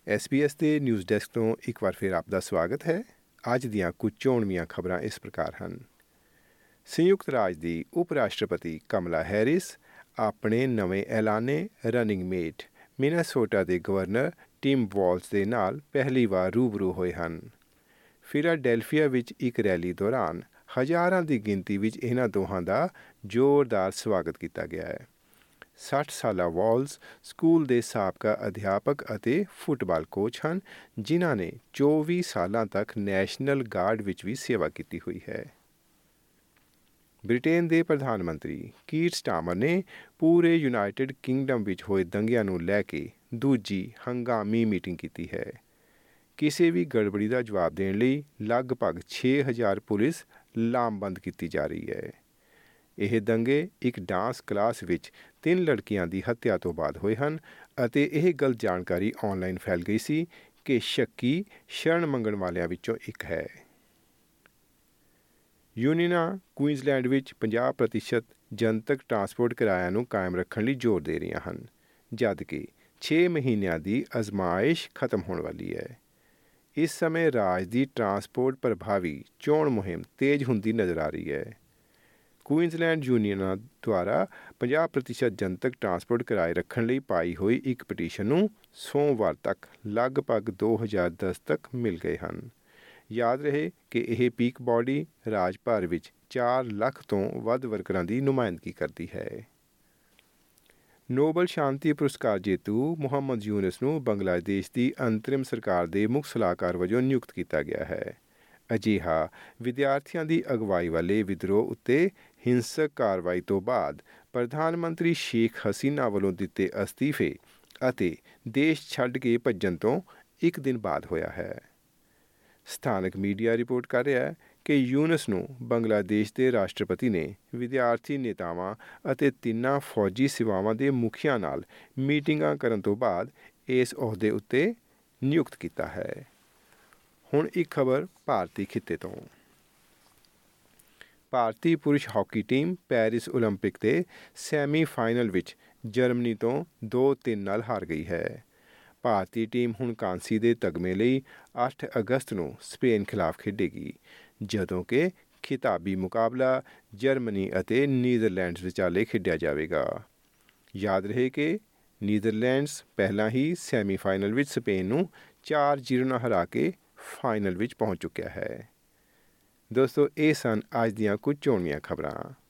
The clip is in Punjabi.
SBS ਦੇ ਨਿਊਜ਼ ਡੈਸਕ ਤੋਂ ਇੱਕ ਵਾਰ ਫਿਰ ਆਪ ਦਾ ਸਵਾਗਤ ਹੈ। ਅੱਜ ਦੀਆਂ ਕੁਝ ਚੋਣਵੀਆਂ ਖਬਰਾਂ ਇਸ ਪ੍ਰਕਾਰ ਹਨ। ਸੰਯੁਕਤ ਰਾਜ ਦੀ ਉਪ ਰਾਸ਼ਟਰਪਤੀ ਕਮਲਾ ਹੈਰਿਸ ਆਪਣੇ ਨਵੇਂ ਐਲਾਨੇ ਰਨਿੰਗ ਮੇਟ ਮਿਨੇਸੋਟਾ ਦੇ ਗਵਰਨਰ ਟਿਮ ਵਾਲਜ਼ ਦੇ ਨਾਲ ਪਹਿਲੀ ਵਾਰ ਰੂਬਰੂ ਹੋਏ ਹਨ। ਫਿਲਾਡੈਲਫੀਆ ਵਿੱਚ ਇੱਕ ਰੈਲੀ ਦੌਰਾਨ ਹਜ਼ਾਰਾਂ ਦੀ ਗਿਣਤੀ ਵਿੱਚ ਇਹਨਾਂ ਦੋਹਾਂ ਦਾ ਜ਼ੋਰਦਾਰ ਸਵਾਗਤ ਕੀਤਾ ਗਿਆ ਹੈ। 60 ਸਾਲਾ ਵਾਲਜ਼ ਸਕੂਲ ਦੇ ਸਾਬਕਾ ਅਧਿਆਪਕ ਅਤੇ ਫੁੱਟਬਾਲ ਕੋਚ ਹਨ, ਜਿਨ੍ਹਾਂ ਨੇ 24 ਸਾਲਾਂ ਤੱਕ ਨੈਸ਼ਨਲ ਗਾਰਡ ਵਿੱਚ ਵੀ ਸੇਵਾ ਕੀਤੀ ਹੋਈ ਹੈ। ਬ੍ਰਿਟੇਨ ਦੇ ਪ੍ਰਧਾਨ ਮੰਤਰੀ ਕੀਰ ਸਟਾਰਮਰ ਨੇ ਪੂਰੇ ਯੂਨਾਈਟਿਡ ਕਿੰਗਡਮ ਵਿੱਚ ਹੋਏ ਦੰਗਿਆਂ ਨੂੰ ਲੈ ਕੇ ਦੂਜੀ ਹੰਗਾਮੀ ਮੀਟਿੰਗ ਕੀਤੀ ਹੈ। ਕਿਸੇ ਵੀ ਗੜਬੜੀ ਦਾ ਜਵਾਬ ਦੇਣ ਲਈ ਲਗਭਗ 6000 ਪੁਲਿਸ ਲਾਮਬੰਦ ਕੀਤੀ ਜਾ ਰਹੀ ਹੈ। ਇਹ ਦੰਗੇ ਇੱਕ ਡਾਂਸ ਕਲਾਸ ਵਿੱਚ 3 ਲੜਕੀਆਂ ਦੀ ਹੱਤਿਆ ਤੋਂ ਬਾਅਦ ਹੋਏ ਹਨ ਅਤੇ ਇਹ ਗਲਤ ਜਾਣਕਾਰੀ ਆਨਲਾਈਨ ਫੈਲ ਗਈ ਸੀ ਕਿ ਸ਼ੱਕੀ ਸ਼ਰਨ ਮੰਗਣ ਵਾਲਿਆਂ ਵਿੱਚੋਂ ਇੱਕ ਹੈ। ਯੂਨੀਅਨਾਂ ਕੁਈਨਜ਼ਲੈਂਡ ਵਿੱਚ 50% ਜਨਤਕ ਟਰਾਂਸਪੋਰਟ ਕਿਰਾਇਆ ਨੂੰ ਕਾਇਮ ਰੱਖਣ ਲਈ ਜ਼ੋਰ ਦੇ ਰਹੀਆਂ ਹਨ, ਜਦਕਿ 6 ਮਹੀਨਿਆਂ ਦੀ ਅਜ਼ਮਾਇਸ਼ ਖਤਮ ਹੋਣ ਵਾਲੀ ਹੈ। ਇਸ ਸਮੇਂ ਰਾਜ ਦੀ ਟਰਾਂਸਪੋਰਟ ਪ੍ਰਭਾਵੀ ਚੋਣ ਮੁਹਿੰਮ ਤੇਜ਼ ਹੁੰਦੀ ਨਜ਼ਰ ਆ ਰਹੀ ਹੈ। ਕੁਈਨਜ਼ਲੈਂਡ ਯੂਨੀਅਨਾਂ ਦੁਆਰਾ 50% ਜਨਤਕ ਟਰਾਂਸਪੋਰਟ ਕਿਰਾਏ ਰੱਖਣ ਲਈ ਪਾਈ ਹੋਈ ਇੱਕ ਪਟੀਸ਼ਨ ਨੂੰ ਸੋਮਵਾਰ ਤੱਕ ਲਗਭਗ 2000 ਦਸਤਖਤ ਮਿਲ ਗਏ ਹਨ। ਯਾਦ ਰਹੇ ਕਿ ਇਹ ਪੀਕ ਬਾਡੀ ਰਾਜ ਭਰ ਵਿੱਚ 4 ਲੱਖ ਤੋਂ ਵੱਧ ਵਰਕਰਾਂ ਦੀ ਨੁਮਾਇੰਦਗੀ ਕਰਦੀ ਹੈ। ਨੋਬਲ ਸ਼ਾਂਤੀ ਪੁਰਸਕਾਰ ਜੇਤੂ ਮੁਹੰਮਦ ਯੂਨਸ ਨੂੰ ਬੰਗਲਾਦੇਸ਼ ਦੀ ਅੰਤਰਿਮ ਸਰਕਾਰ ਦੇ ਮੁੱਖ ਸਲਾਹਕਾਰ ਵਜੋਂ ਨਿਯੁਕਤ ਕੀਤਾ ਗਿਆ ਹੈ। ਅਜਿਹਾ ਵਿਦਿਆਰਥੀਆਂ ਦੀ ਅਗਵਾਈ ਵਾਲੇ ਵਿਦਰੋਹ ਉੱਤੇ ਹਿੰਸਕ ਕਾਰਵਾਈ ਤੋਂ ਬਾਅਦ ਪ੍ਰਧਾਨ ਮੰਤਰੀ ਸ਼ੇਖ ਹਸੀਨਾ ਵੱਲੋਂ ਦਿੱਤੇ ਅਸਤੀਫੇ ਅਤੇ ਦੇਸ਼ ਛੱਡ ਕੇ ਭੱਜਣ ਤੋਂ ਇੱਕ ਦਿਨ ਬਾਅਦ ਹੋਇਆ ਹੈ। ਸਥਾਨਕ ਮੀਡੀਆ ਰਿਪੋਰਟ ਕਰ ਰਿਹਾ ਹੈ ਕਿ ਯੂਨਸ ਨੂੰ ਬੰਗਲਾਦੇਸ਼ ਦੇ ਰਾਸ਼ਟਰਪਤੀ ਨੇ ਵਿਦਿਆਰਥੀ ਨੇਤਾਵਾਂ ਅਤੇ 3 ਫੌਜੀ ਸੇਵਾਵਾਂ ਦੇ ਮੁਖੀਆਂ ਨਾਲ ਮੀਟਿੰਗਾਂ ਕਰਨ ਤੋਂ ਬਾਅਦ ਇਸ ਅਹੁਦੇ ਉੱਤੇ ਨਿਯੁਕਤ ਕੀਤਾ ਹੈ। ਹੁਣ ਇੱਕ ਖਬਰ ਭਾਰਤੀ ਖਿੱਤੇ ਤੋਂ। ਭਾਰਤੀ ਪੁਰਸ਼ ਹਾਕੀ ਟੀਮ ਪੈਰਿਸ ਓਲੰਪਿਕ ਦੇ ਸੈਮੀਫਾਈਨਲ ਵਿੱਚ ਜਰਮਨੀ ਤੋਂ 2-3 ਨਾਲ ਹਾਰ ਗਈ ਹੈ। ਭਾਰਤੀ ਟੀਮ ਹੁਣ ਕਾਂਸੀ ਦੇ ਤਗਮੇ ਲਈ 8 ਅਗਸਤ ਨੂੰ ਸਪੇਨ ਖਿਲਾਫ ਖੇਡੇਗੀ, ਜਦੋਂ ਕਿ ਖਿਤਾਬੀ ਮੁਕਾਬਲਾ ਜਰਮਨੀ ਅਤੇ ਨੀਦਰਲੈਂਡਸ ਵਿਚਾਲੇ ਖੇਡਿਆ ਜਾਵੇਗਾ। ਯਾਦ ਰਹੇ ਕਿ ਨੀਦਰਲੈਂਡਸ ਪਹਿਲਾਂ ਹੀ ਸੈਮੀਫਾਈਨਲ ਵਿੱਚ ਸਪੇਨ ਨੂੰ 4-0 ਨਾਲ ਹਰਾ ਕੇ ਫਾਈਨਲ ਵਿੱਚ ਪਹੁੰਚ ਚੁੱਕਿਆ ਹੈ। ਦੋਸਤੋ, ਇਹ ਸਨ ਅੱਜ ਦੀਆਂ ਕੁਝ ਚੋਣਵੀਆਂ ਖਬਰਾਂ।